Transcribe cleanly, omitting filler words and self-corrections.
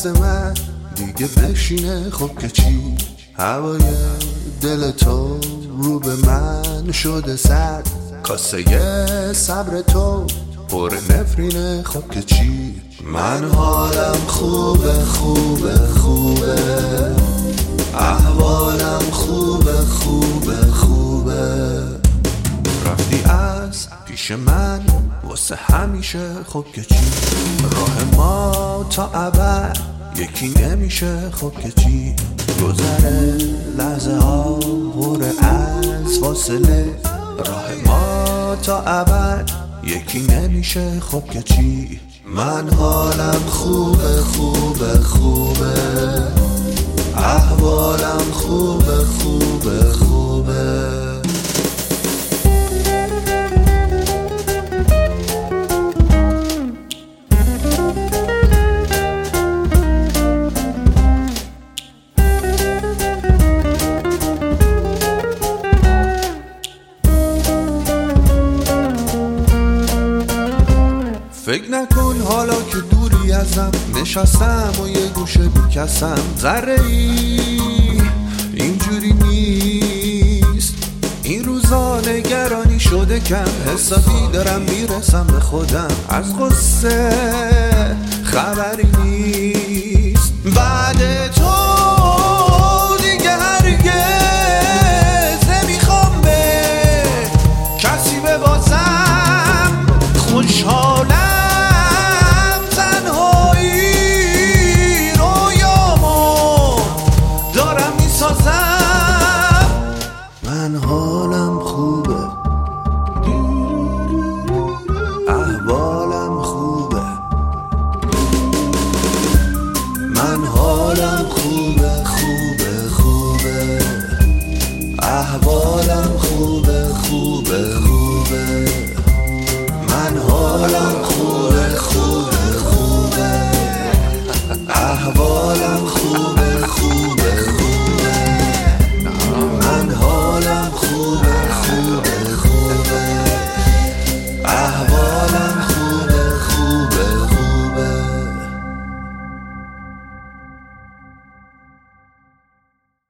دست من دیگه بشینه خب که چی؟ هوای دل تو رو به من شده سرد، کاسه صبر تو پر نفرینه خب که چی؟ من حالم خوبه خوبه خوبه، احوالم خوبه خوبه خوبه. رفتی از پیش من واسه همیشه خب که چی؟ راه ما تا ابد یکی نمیشه خب که چی؟ گذره لحظه ها پر از فاصله، راه ما تا ابد یکی نمیشه خب که چی؟ من حالم خوبه خوبه خوبه، احوالم خوبه خوبه خوبه. فکر نکن حالا که دوری ازم، نشستم و یه گوشه بیکسم، ذره ای اینجوری نیست این روزا، نگرانی شده کم، حسابی دارم میرسم به خودم، از غصه خبری نیست بعد تو دیگه هرگز نمیخوام به کسی ببازم، خوشحالم من حالم خوبه، احوالم خوبه، من حالم خوبه خوبه خوبه، احوالم خوبه خوبه خوبه، من حالم خوبه خوبه خوبه، احوالم خوبه